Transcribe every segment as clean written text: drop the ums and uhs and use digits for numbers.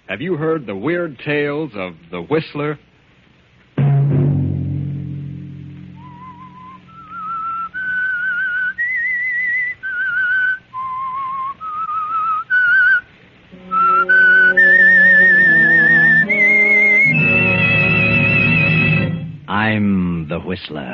Have you heard the weird tales of the Whistler? I'm the Whistler.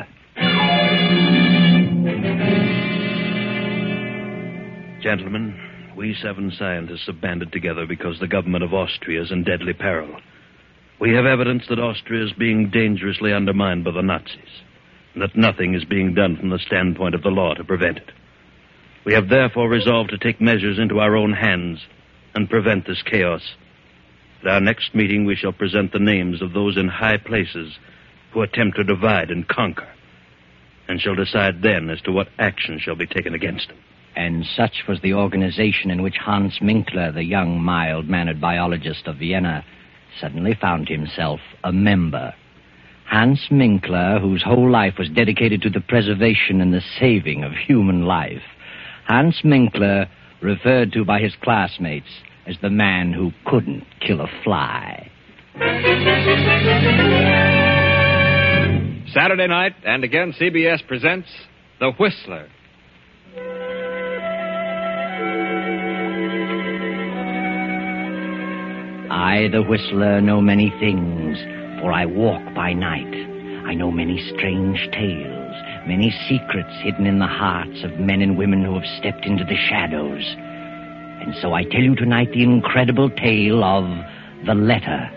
Gentlemen, we 7 scientists have banded together because the government of Austria is in deadly peril. We have evidence that Austria is being dangerously undermined by the Nazis, and that nothing is being done from the standpoint of the law to prevent it. We have therefore resolved to take measures into our own hands and prevent this chaos. At our next meeting, we shall present the names of those in high places who attempt to divide and conquer, and shall decide then as to what action shall be taken against them. And such was the organization in which Hans Minkler, the young, mild-mannered biologist of Vienna, suddenly found himself a member. Hans Minkler, whose whole life was dedicated to the preservation and the saving of human life. Hans Minkler, referred to by his classmates as the man who couldn't kill a fly. Saturday night, and again CBS presents The Whistler. I, the Whistler, know many things, for I walk by night. I know many strange tales, many secrets hidden in the hearts of men and women who have stepped into the shadows. And so I tell you tonight the incredible tale of The Letter.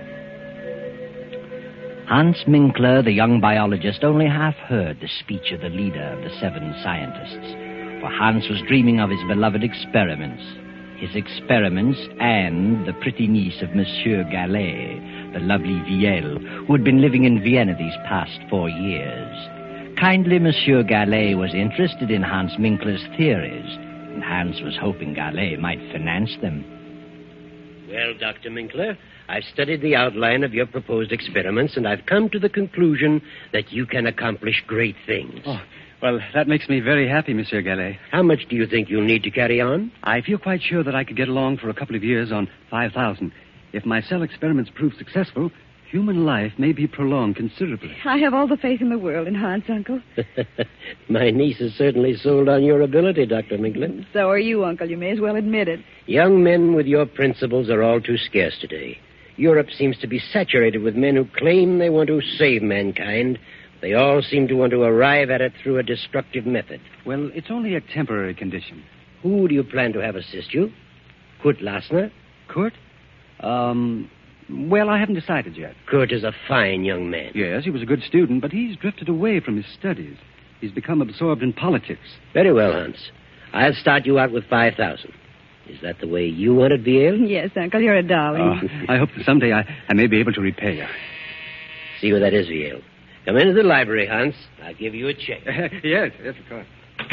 Hans Minkler, the young biologist, only half heard the speech of the leader of the 7 scientists, for Hans was dreaming of his beloved experiments. His experiments and the pretty niece of Monsieur Gallet, the lovely Viel, who had been living in Vienna these past 4 years. Kindly Monsieur Gallet was interested in Hans Minkler's theories, and Hans was hoping Gallet might finance them. Well, Dr. Minkler, I've studied the outline of your proposed experiments, and I've come to the conclusion that you can accomplish great things. Oh, well, that makes me very happy, Monsieur Gallet. How much do you think you'll need to carry on? I feel quite sure that I could get along for a couple of years on 5,000. If my cell experiments prove successful, human life may be prolonged considerably. I have all the faith in the world in Hans, Uncle. My niece is certainly sold on your ability, Dr. Minkler. So are you, Uncle. You may as well admit it. Young men with your principles are all too scarce today. Europe seems to be saturated with men who claim they want to save mankind. They all seem to want to arrive at it through a destructive method. Well, it's only a temporary condition. Who do you plan to have assist you? Kurt Lassner? Kurt? Well, I haven't decided yet. Kurt is a fine young man. Yes, he was a good student, but he's drifted away from his studies. He's become absorbed in politics. Very well, Hans. I'll start you out with 5,000. Is that the way you want it, Viel? Yes, Uncle, you're a darling. I hope that someday I may be able to repay you. See where that is, Viel. Come into the library, Hans. I'll give you a check. Yes, of course.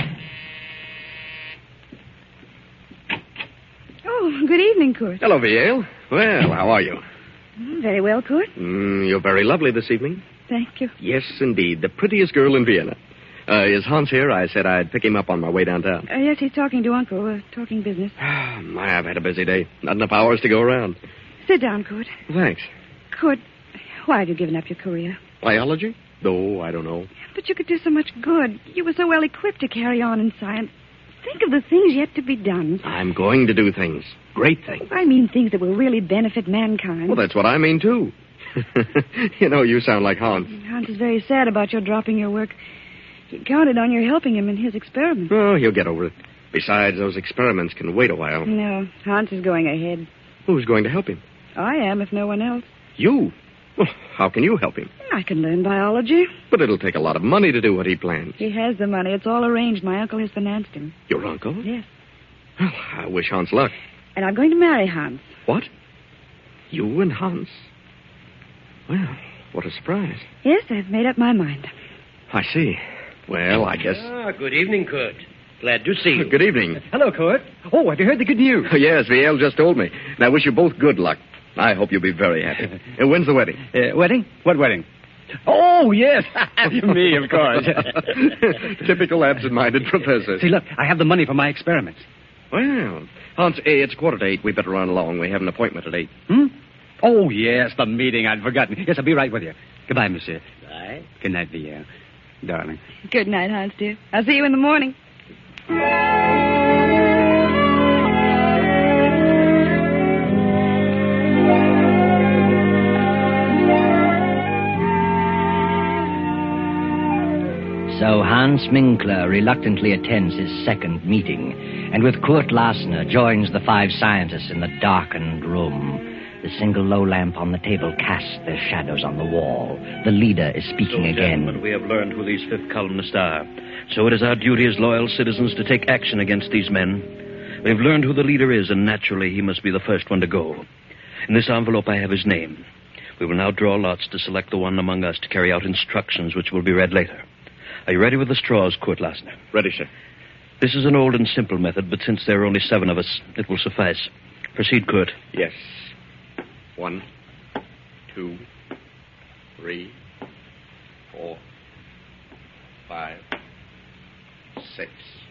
Oh, good evening, Kurt. Hello, Viel. Well, how are you? Very well, Kurt. You're very lovely this evening. Thank you. Yes, indeed. The prettiest girl in Vienna. Is Hans here? I said I'd pick him up on my way downtown. Yes, he's talking to Uncle. Talking business. I've had a busy day. Not enough hours to go around. Sit down, Kurt. Thanks. Kurt, why have you given up your career? Biology? Oh, I don't know. But you could do so much good. You were so well equipped to carry on in science. Think of the things yet to be done. I'm going to do things. Great things. I mean things that will really benefit mankind. Well, that's what I mean, too. You sound like Hans. Hans is very sad about your dropping your work. He counted on your helping him in his experiments. Oh, he'll get over it. Besides, those experiments can wait a while. No, Hans is going ahead. Who's going to help him? I am, if no one else. You? Well, how can you help him? I can learn biology. But it'll take a lot of money to do what he plans. He has the money. It's all arranged. My uncle has financed him. Your uncle? Yes. Well, I wish Hans luck. And I'm going to marry Hans. What? You and Hans? Well, what a surprise. Yes, I've made up my mind. I see. Well, I guess... Good evening, Kurt. Glad to see you. Good evening. Hello, Kurt. Oh, have you heard the good news? Yes, Viel just told me. And I wish you both good luck. I hope you'll be very happy. When's the wedding? Wedding? What wedding? Oh, yes. Me, of course. Typical absent-minded professor. See, look, I have the money for my experiments. Well, Hans, it's 7:45. We better run along. We have an appointment at 8. Oh, yes, the meeting. I'd forgotten. Yes, I'll be right with you. Goodbye, monsieur. Bye. Good night, Vieille. Darling. Good night, Hans, dear. I'll see you in the morning. So Hans Minkler reluctantly attends his second meeting, and with Kurt Lassner joins the 5 scientists in the darkened room. The single low lamp on the table casts their shadows on the wall. The leader is speaking again. Gentlemen, we have learned who these fifth columnists are. So it is our duty as loyal citizens to take action against these men. We've learned who the leader is, and naturally he must be the first one to go. In this envelope I have his name. We will now draw lots to select the one among us to carry out instructions which will be read later. Are you ready with the straws, Kurt Lassner? Ready, sir. This is an old and simple method, but since there are only 7 of us, it will suffice. Proceed, Kurt. Yes. 1, 2, 3, 4, 5, 6,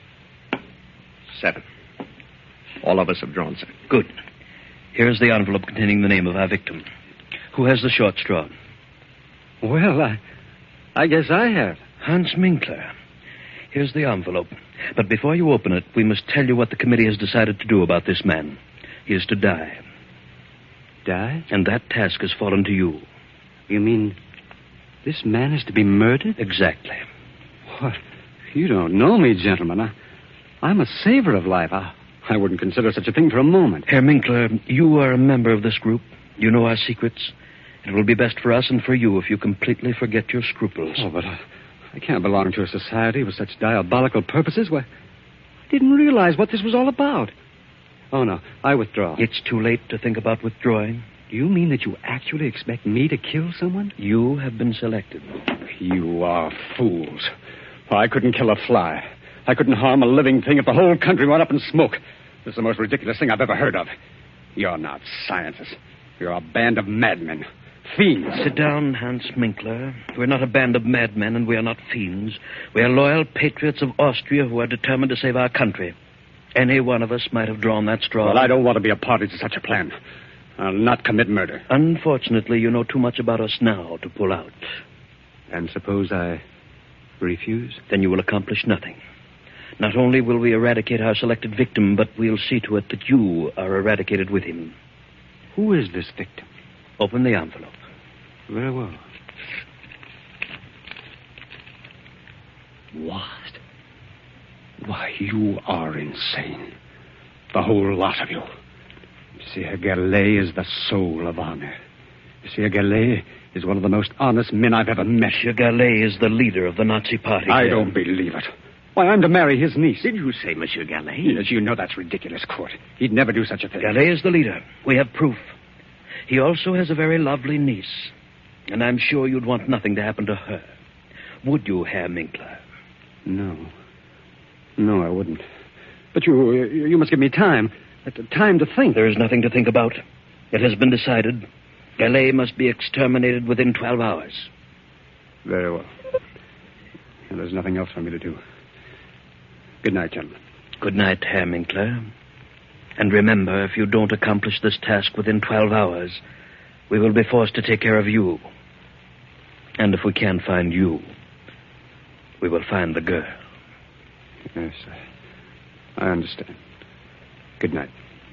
7. All of us have drawn, sir. Good. Here is the envelope containing the name of our victim. Who has the short straw? Well, I guess I have. Hans Minkler. Here's the envelope. But before you open it, we must tell you what the committee has decided to do about this man. He is to die. Die? And that task has fallen to you. You mean this man is to be murdered? Exactly. What? You don't know me, gentlemen. I'm a saver of life. I wouldn't consider such a thing for a moment. Herr Minkler, you are a member of this group. You know our secrets. It will be best for us and for you if you completely forget your scruples. Oh, but I can't belong to a society with such diabolical purposes. Why, I didn't realize what this was all about. Oh, no, I withdraw. It's too late to think about withdrawing. Do you mean that you actually expect me to kill someone? You have been selected. You are fools. Oh, I couldn't kill a fly. I couldn't harm a living thing if the whole country went up in smoke. This is the most ridiculous thing I've ever heard of. You're not scientists. You're a band of madmen. Fiends. Sit down, Hans Minkler. We're not a band of madmen, and we are not fiends. We are loyal patriots of Austria who are determined to save our country. Any one of us might have drawn that straw. Well, I don't want to be a party to such a plan. I'll not commit murder. Unfortunately, you know too much about us now to pull out. And suppose I refuse? Then you will accomplish nothing. Not only will we eradicate our selected victim, but we'll see to it that you are eradicated with him. Who is this victim? Open the envelope. Very well. What? Why, you are insane. The whole lot of you. Monsieur Gallet is the soul of honor. Monsieur Gallet is one of the most honest men I've ever met. Monsieur Gallet is the leader of the Nazi party. I don't believe it. Why, I'm to marry his niece. Did you say Monsieur Gallet? Yes, you know that's ridiculous, Court. He'd never do such a thing. Gallet is the leader. We have proof. He also has a very lovely niece. And I'm sure you'd want nothing to happen to her. Would you, Herr Minkler? No. No, I wouldn't. But you must give me time. Time to think. There is nothing to think about. It has been decided. Gallet must be exterminated within 12 hours. Very well. And there's nothing else for me to do. Good night, gentlemen. Good night, Herr Minkler. And remember, if you don't accomplish this task within 12 hours, we will be forced to take care of you. And if we can't find you, we will find the girl. Yes, I understand. Good night.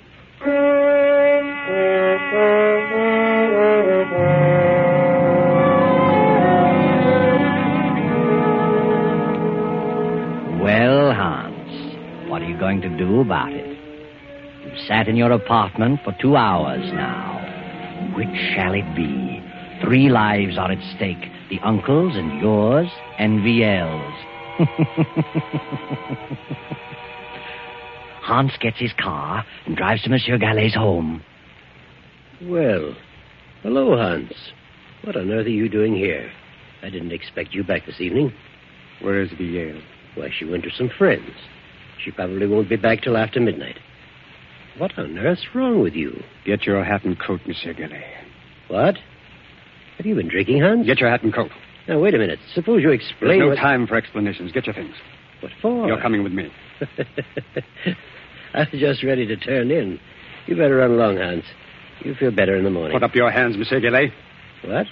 Well, Hans, what are you going to do about it? You've sat in your apartment for 2 hours now. Which shall it be? 3 lives are at stake. The uncle's and yours and Viel's. Hans gets his car and drives to Monsieur Gallet's home. Well, hello, Hans. What on earth are you doing here? I didn't expect you back this evening. Where is Viel? Why, she went to some friends. She probably won't be back till after midnight. What on earth's wrong with you? Get your hat and coat, Monsieur Gallet. What? Have you been drinking, Hans? Get your hat and coat. Now, wait a minute. Suppose you explain There's no time for explanations. Get your things. What for? You're coming with me. I was just ready to turn in. You better run along, Hans. You feel better in the morning. Put up your hands, Monsieur Gillet. What?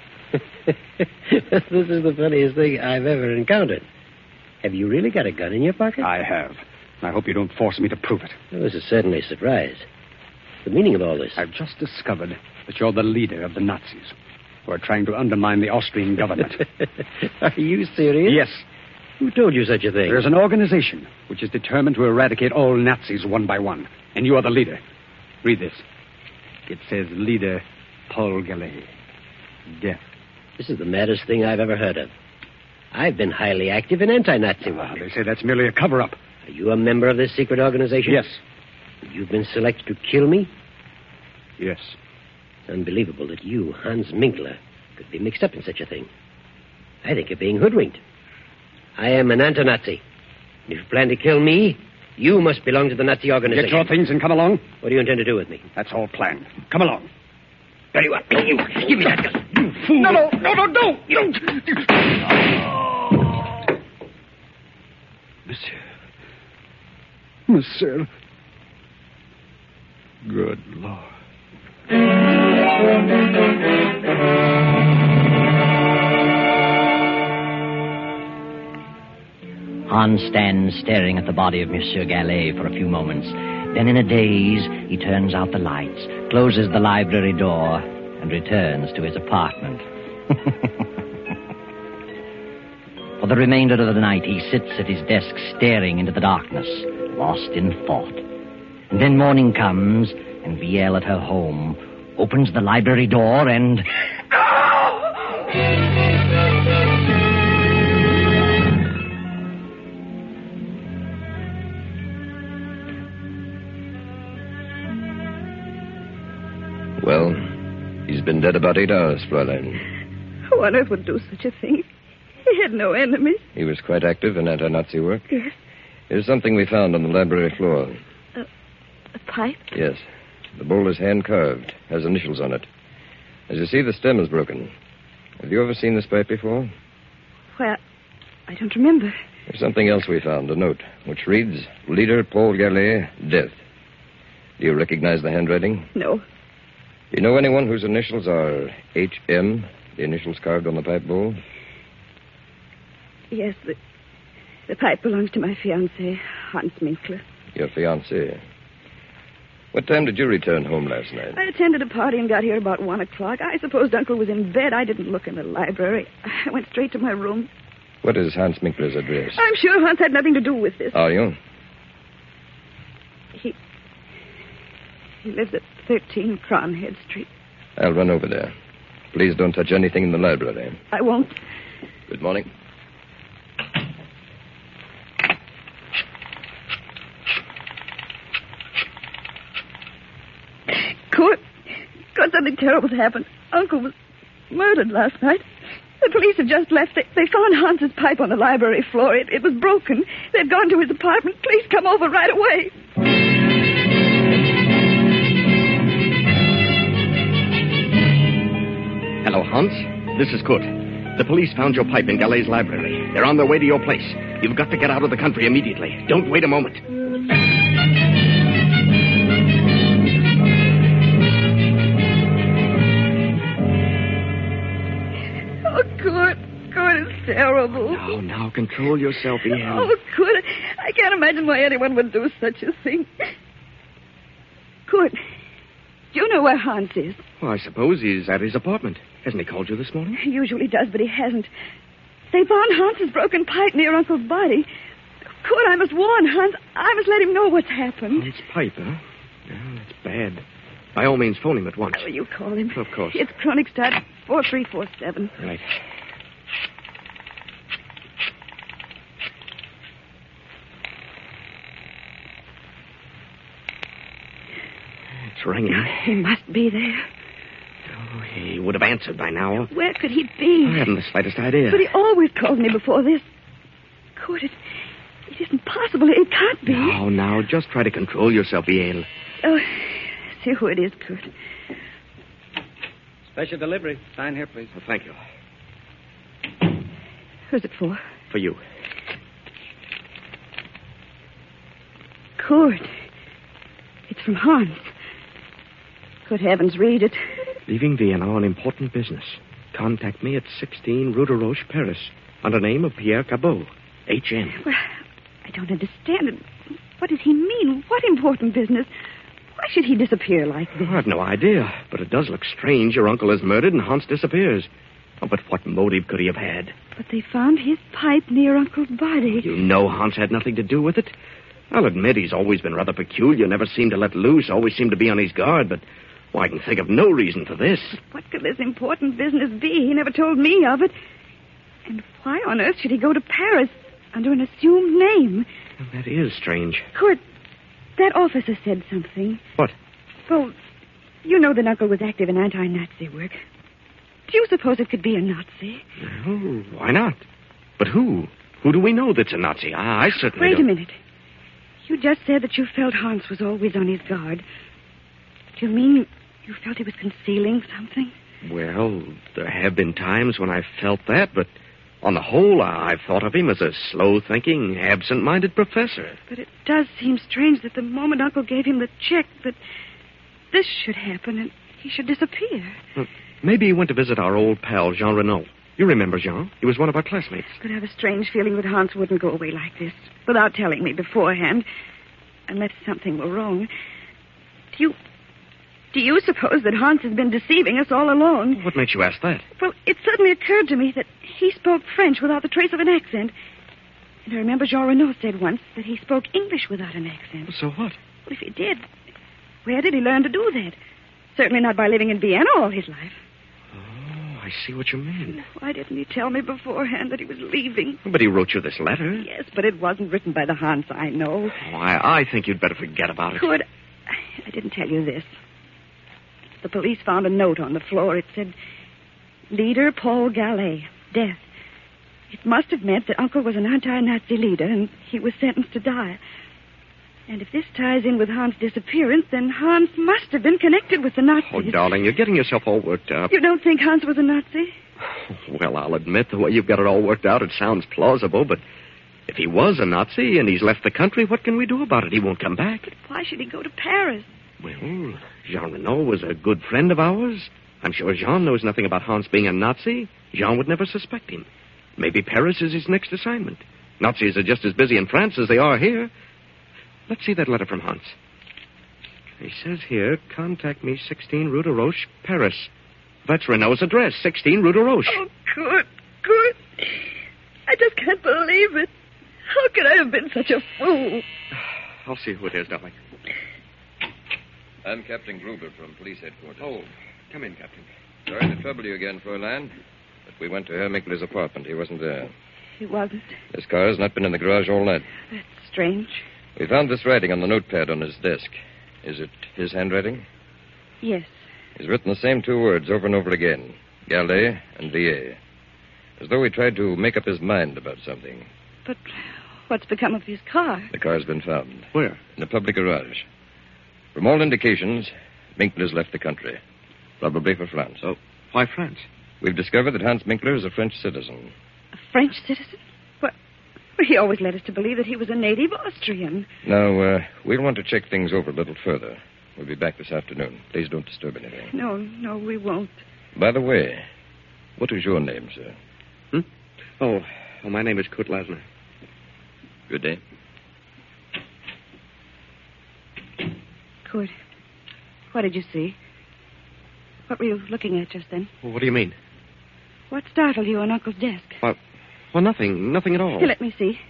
This is the funniest thing I've ever encountered. Have you really got a gun in your pocket? I have. I hope you don't force me to prove it. Well, this is certainly a surprise. The meaning of all this? I've just discovered that you're the leader of the Nazis who are trying to undermine the Austrian government. Are you serious? Yes. Who told you such a thing? There's an organization which is determined to eradicate all Nazis one by one. And you are the leader. Read this. It says leader Paul Gallet. Death. This is the maddest thing I've ever heard of. I've been highly active in anti-Nazi work. They say that's merely a cover-up. Are you a member of this secret organization? Yes. You've been selected to kill me? Yes. It's unbelievable that you, Hans Minkler, could be mixed up in such a thing. I think you're being hoodwinked. I am an anti-Nazi. And if you plan to kill me, you must belong to the Nazi organization. Get your things and come along. What do you intend to do with me? That's all planned. Come along. Very well. You, give me that gun. You fool. No. You don't. Monsieur. Good Lord. Hans stands staring at the body of Monsieur Gallet for a few moments. Then in a daze, he turns out the lights, closes the library door, and returns to his apartment. For the remainder of the night, he sits at his desk staring into the darkness, lost in thought. And then morning comes, and Viel at her home opens the library door and... Well, he's been dead about 8 hours, Fräulein. Who on earth would do such a thing? He had no enemies. He was quite active in anti-Nazi work. Yes. Here's something we found on the library floor. A pipe? Yes. The bowl is hand-carved, has initials on it. As you see, the stem is broken. Have you ever seen this pipe before? Well, I don't remember. There's something else we found, a note, which reads, Leader Paul Gallet, death. Do you recognize the handwriting? No. Do you know anyone whose initials are HM, the initials carved on the pipe bowl? Yes, the pipe belongs to my fiancé, Hans Minkler. Your fiancé. What time did you return home last night? I attended a party and got here about 1 o'clock. I supposed Uncle was in bed. I didn't look in the library. I went straight to my room. What is Hans Minkler's address? I'm sure Hans had nothing to do with this. Are you? He lives at 13 Cronhead Street. I'll run over there. Please don't touch anything in the library. I won't. Good morning. Kurt, something terrible's happened. Uncle was murdered last night. The police have just left. They found Hans's pipe on the library floor. It was broken. They've gone to his apartment. Please come over right away. Hello, Hans. This is Kurt. The police found your pipe in Gallet's library. They're on their way to your place. You've got to get out of the country immediately. Don't wait a moment. Oh, Kurt, it's terrible. Now, control yourself, Ian. Oh, Kurt, I can't imagine why anyone would do such a thing. Kurt, do you know where Hans is? Well, I suppose he's at his apartment. Hasn't he called you this morning? He usually does, but he hasn't. They found Hans's broken pipe near Uncle's body. Kurt, I must warn Hans. I must let him know what's happened. Hans' pipe, huh? Yeah, that's bad. By all means, phone him at once. Oh, you call him. Of course. It's Kronigstad 4347. Right. It's ringing. He must be there. Oh, he would have answered by now. Where could he be? I haven't the slightest idea. But he always called me before this. Kurt, it isn't possible. It can't be. Now, just try to control yourself, Yale. Oh, see who it is, Kurt. Special delivery. Sign here, please. Well, thank you. Who's it for? For you. Kurt. It's from Hans. Good heavens, read it. Leaving Vienna on important business. Contact me at 16 Rue de Roche, Paris, under name of Pierre Cabot, H.N. Well, I don't understand it. What does he mean? What important business? Why should he disappear like this? I've no idea, but it does look strange. Your uncle is murdered and Hans disappears. Oh, but what motive could he have had? But they found his pipe near Uncle's body. You know Hans had nothing to do with it. I'll admit he's always been rather peculiar, never seemed to let loose, always seemed to be on his guard, but I can think of no reason for this. What could this important business be? He never told me of it. And why on earth should he go to Paris under an assumed name? Well, that is strange. Kurt, that officer said something. What? Well, you know that Uncle was active in anti-Nazi work. Do you suppose it could be a Nazi? No, why not? But who? Who do we know that's a Nazi? I certainly Wait don't. a minute. You just said that you felt Hans was always on his guard. Do you mean you felt he was concealing something? Well, there have been times when I've felt that, but on the whole, I've thought of him as a slow-thinking, absent-minded professor. But it does seem strange that the moment Uncle gave him the check, that this should happen and he should disappear. Well, maybe he went to visit our old pal, Jean Renault. You remember Jean? He was one of our classmates. I could have a strange feeling that Hans wouldn't go away like this, without telling me beforehand, unless something were wrong. Do you suppose that Hans has been deceiving us all along? What makes you ask that? Well, it suddenly occurred to me that he spoke French without the trace of an accent. And I remember Jean Renault said once that he spoke English without an accent. So what? Well, if he did, where did he learn to do that? Certainly not by living in Vienna all his life. Oh, I see what you mean. Why didn't he tell me beforehand that he was leaving? But he wrote you this letter. Yes, but it wasn't written by the Hans I know. Oh, I think you'd better forget about it. Good. I didn't tell you this. The police found a note on the floor. It said, Leader Paul Gallet, death. It must have meant that Uncle was an anti-Nazi leader and he was sentenced to die. And if this ties in with Hans' disappearance, then Hans must have been connected with the Nazis. Oh, darling, you're getting yourself all worked up. You don't think Hans was a Nazi? Well, I'll admit the way you've got it all worked out, it sounds plausible, but if he was a Nazi and he's left the country, what can we do about it? He won't come back. But why should he go to Paris? Well, Jean Renault was a good friend of ours. I'm sure Jean knows nothing about Hans being a Nazi. Jean would never suspect him. Maybe Paris is his next assignment. Nazis are just as busy in France as they are here. Let's see that letter from Hans. He says here, contact me 16 Rue de Roche, Paris. That's Renault's address, 16 Rue de Roche. Oh, good. I just can't believe it. How could I have been such a fool? I'll see who it is, darling. I'm Captain Gruber from police headquarters. Oh, come in, Captain. Sorry to trouble you again, Fräulein, but we went to Herr Minkler's apartment. He wasn't there. He wasn't. His car has not been in the garage all night. That's strange. We found this writing on the notepad on his desk. Is it his handwriting? Yes. He's written the same two words over and over again, Gallet and Villiers, as though he tried to make up his mind about something. But what's become of his car? The car's been found. Where? In a public garage. From all indications, Minkler's left the country, probably for France. Oh, why France? We've discovered that Hans Minkler is a French citizen. A French citizen? Well, he always led us to believe that he was a native Austrian. Now, we'll want to check things over a little further. We'll be back this afternoon. Please don't disturb anything. No, we won't. By the way, what is your name, sir? Oh, my name is Kurt Lasner. Good day. Kurt, what did you see? What were you looking at just then? Well, what do you mean? What startled you on Uncle's desk? Well, nothing at all. Here, let me see.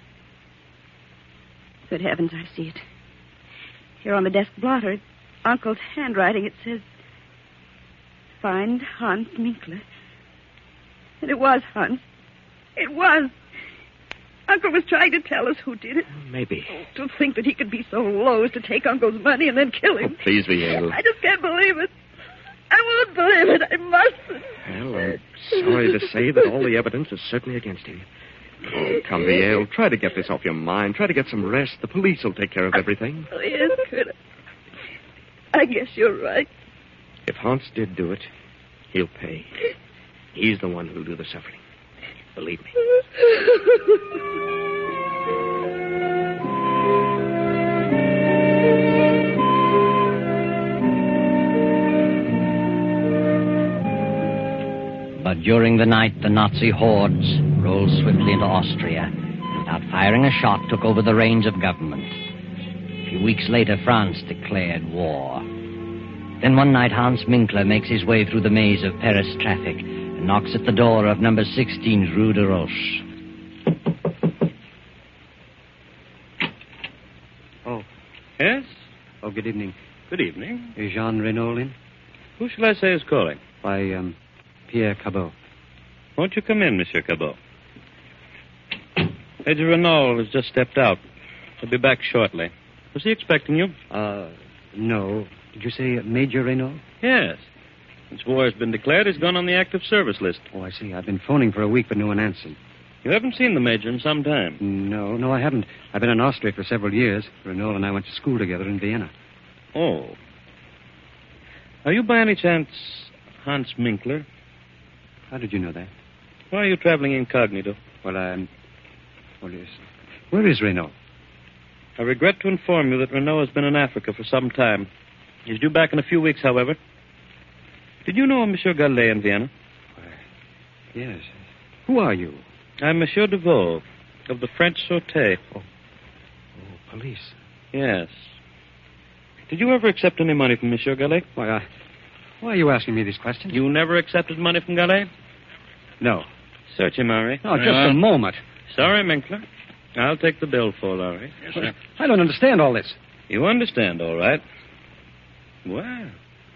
Good heavens, I see it. Here on the desk blotter, Uncle's handwriting, it says, Find Hans Minkler. And it was Hans. It was. Uncle was trying to tell us who did it. Maybe. To think that he could be so low as to take Uncle's money and then kill him. Oh, please, Viel. I just can't believe it. I won't believe it. I mustn't. Well, I'm sorry to say that all the evidence is certainly against him. Oh, come, Viel. Try to get this off your mind. Try to get some rest. The police will take care of everything. Oh, yes, good. I guess you're right. If Hans did do it, he'll pay. He's the one who'll do the suffering. Believe me. But during the night, the Nazi hordes rolled swiftly into Austria. Without firing a shot, took over the reins of government. A few weeks later, France declared war. Then one night, Hans Minkler makes his way through the maze of Paris traffic and knocks at the door of number 16 Rue de Roche. Oh. Yes? Oh, good evening. Good evening. Is Jean Renault in? Who shall I say is calling? By, Pierre Cabot. Won't you come in, Monsieur Cabot? Major Renault has just stepped out. He'll be back shortly. Was he expecting you? No. Did you say Major Renault? Yes. Since war has been declared, he's gone on the active service list. Oh, I see. I've been phoning for a week, but no one answered. You haven't seen the Major in some time. No, I haven't. I've been in Austria for several years. Renault and I went to school together in Vienna. Oh. Are you by any chance Hans Minkler? How did you know that? Why are you traveling incognito? Well, yes. Where is Renault? I regret to inform you that Renault has been in Africa for some time. He's due back in a few weeks, however. Did you know Monsieur Gallet in Vienna? Yes. Who are you? I'm Monsieur Deveau, of the French Sûreté. Oh, police. Yes. Did you ever accept any money from Monsieur Gallet? Why are you asking me these questions? You never accepted money from Gallet? No. Search him, Henri. No, just a moment. Sorry, Minkler. I'll take the bill for Henri. Yes, sir. I don't understand all this. You understand, all right. Well,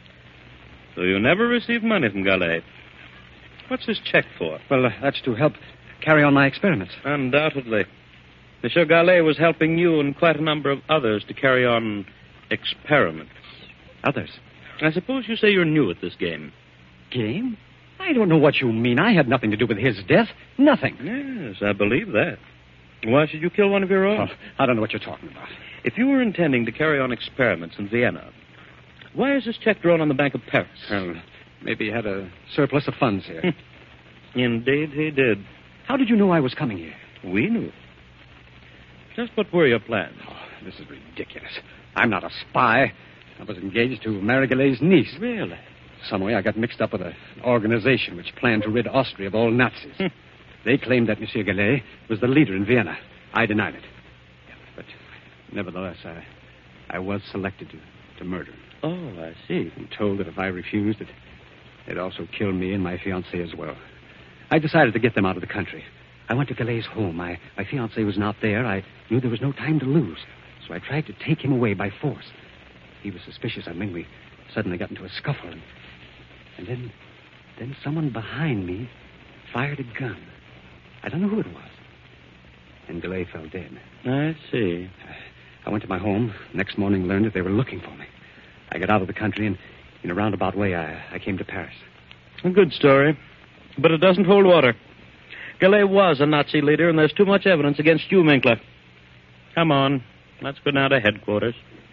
so you never received money from Gallet. What's this check for? Well, that's to help carry on my experiments. Undoubtedly. Monsieur Gallet was helping you and quite a number of others to carry on experiments. Others? I suppose you say you're new at this game. Game? I don't know what you mean. I had nothing to do with his death. Nothing. Yes, I believe that. Why should you kill one of your own? Oh, I don't know what you're talking about. If you were intending to carry on experiments in Vienna, why is this check drawn on the Bank of Paris? Well, maybe he had a surplus of funds here. Indeed, he did. How did you know I was coming here? We knew. Just what were your plans? Oh, this is ridiculous. I'm not a spy. I was engaged to marry Gallet's niece. Really? Some way I got mixed up with an organization which planned to rid Austria of all Nazis. They claimed that Monsieur Gallet was the leader in Vienna. I denied it. But nevertheless, I was selected to murder him. Oh, I see. And told that if I refused, they'd also kill me and my fiancée as well. I decided to get them out of the country. I went to Gallet's home. My fiancée was not there. I knew there was no time to lose. So I tried to take him away by force. He was suspicious of me. We suddenly got into a scuffle. And then someone behind me fired a gun. I don't know who it was. And Gallet fell dead. I see. I went to my home. Next morning learned that they were looking for me. I got out of the country and in a roundabout way I came to Paris. A good story. But it doesn't hold water. Gallet was a Nazi leader, and there's too much evidence against you, Minkler. Come on. Let's go now to headquarters.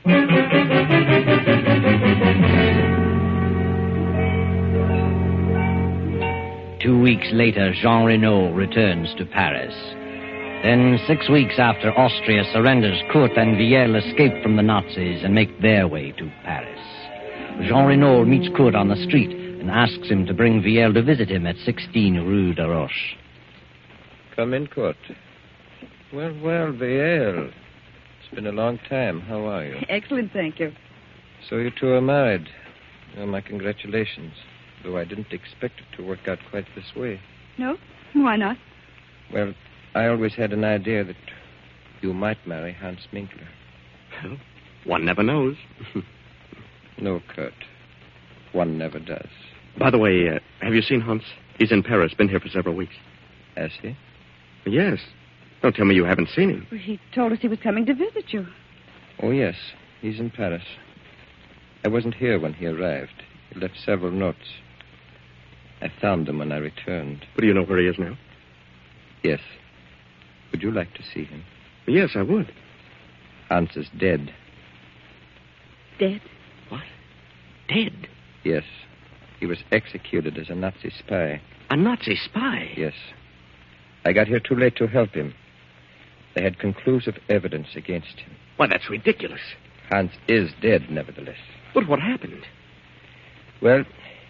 2 weeks later, Jean Renault returns to Paris. Then, 6 weeks after Austria surrenders, Kurt and Viel escape from the Nazis and make their way to Paris. Jean Renault meets Kurt on the street and asks him to bring Viel to visit him at 16 Rue de Roche. Come in, Kurt. Well, Viel. It's been a long time. How are you? Excellent, thank you. So you two are married. Well, my congratulations. Though I didn't expect it to work out quite this way. No? Why not? Well, I always had an idea that you might marry Hans Minkler. Well, one never knows. No, Kurt. One never does. By the way, have you seen Hans? He's in Paris, been here for several weeks. Has he? Yes. Don't tell me you haven't seen him. He told us he was coming to visit you. Oh, yes. He's in Paris. I wasn't here when he arrived. He left several notes. I found them when I returned. But do you know where he is now? Yes. Would you like to see him? Yes, I would. Hans is dead. Dead? What? Dead? Yes. He was executed as a Nazi spy. A Nazi spy? Yes. I got here too late to help him. They had conclusive evidence against him. Why, that's ridiculous. Hans is dead, nevertheless. But what happened? Well,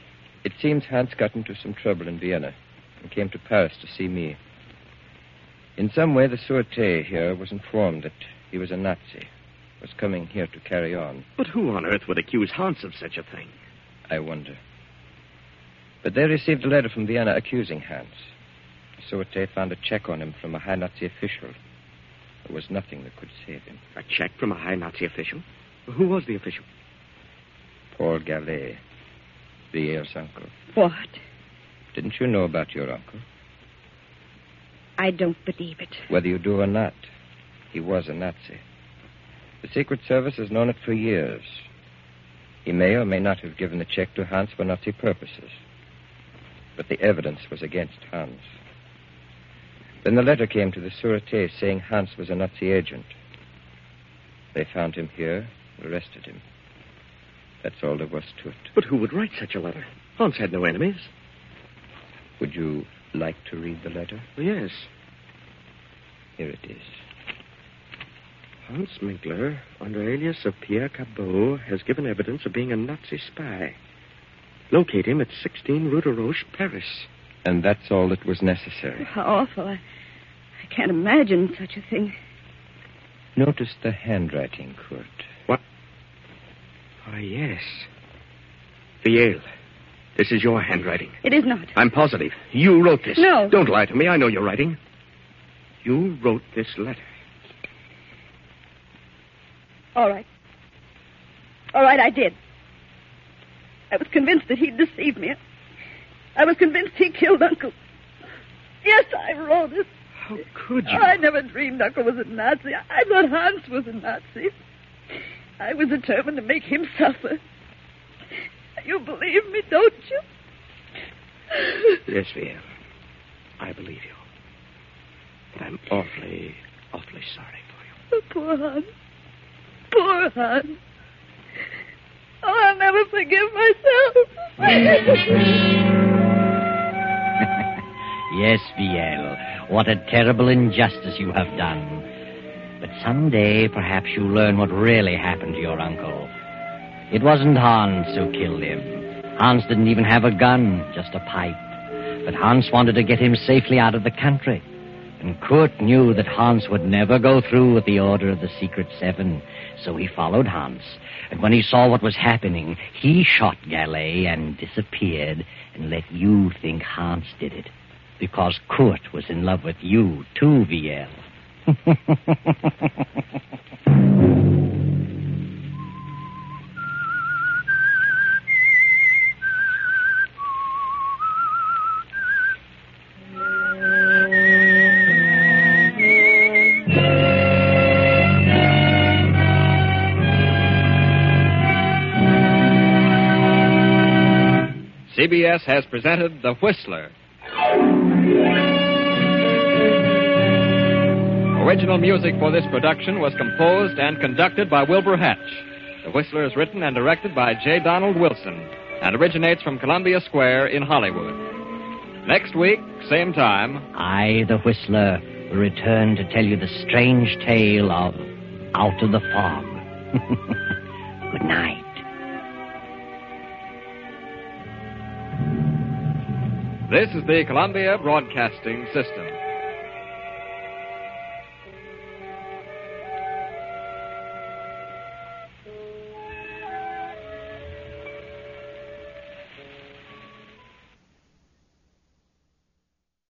It seems Hans got into some trouble in Vienna and came to Paris to see me. In some way, the Sûreté here was informed that he was a Nazi, was coming here to carry on. But who on earth would accuse Hans of such a thing? I wonder. But they received a letter from Vienna accusing Hans. The Sûreté found a check on him from a high Nazi official. There was nothing that could save him. A check from a high Nazi official? Who was the official? Paul Gallet, Viel's uncle. What? Didn't you know about your uncle? I don't believe it. Whether you do or not, he was a Nazi. The Secret Service has known it for years. He may or may not have given the check to Hans for Nazi purposes. But the evidence was against Hans. Then the letter came to the Sûreté saying Hans was a Nazi agent. They found him here, arrested him. That's all there was to it. But who would write such a letter? Hans had no enemies. Would you like to read the letter? Yes. Here it is. Hans Minkler, under alias of Pierre Cabot, has given evidence of being a Nazi spy. Locate him at 16 Rue de Roche, Paris. And that's all that was necessary. How awful. I can't imagine such a thing. Notice the handwriting, Kurt. What? Ah, yes. Viel. This is your handwriting. It is not. I'm positive. You wrote this. No. Don't lie to me. I know your writing. You wrote this letter. All right. All right, I did. I was convinced that he'd deceived me. I was convinced he killed Uncle. Yes, I wrote it. How could you? I never dreamed Uncle was a Nazi. I thought Hans was a Nazi. I was determined to make him suffer. You believe me, don't you? Yes, Viel. I believe you. But I'm awfully, awfully sorry for you. Oh, poor Hans. Poor Hans. Oh, I'll never forgive myself. Yes, Viel. What a terrible injustice you have done. But someday, perhaps you'll learn what really happened to your uncle. It wasn't Hans who killed him. Hans didn't even have a gun, just a pipe. But Hans wanted to get him safely out of the country. And Kurt knew that Hans would never go through with the order of the Secret Seven. So he followed Hans. And when he saw what was happening, he shot Gallet and disappeared and let you think Hans did it. Because Kurt was in love with you, too, Viel. CBS has presented The Whistler. Original music for this production was composed and conducted by Wilbur Hatch. The Whistler is written and directed by J. Donald Wilson and originates from Columbia Square in Hollywood. Next week, same time, I, the Whistler, will return to tell you the strange tale of Out of the Fog. Good night. this is the Columbia Broadcasting System.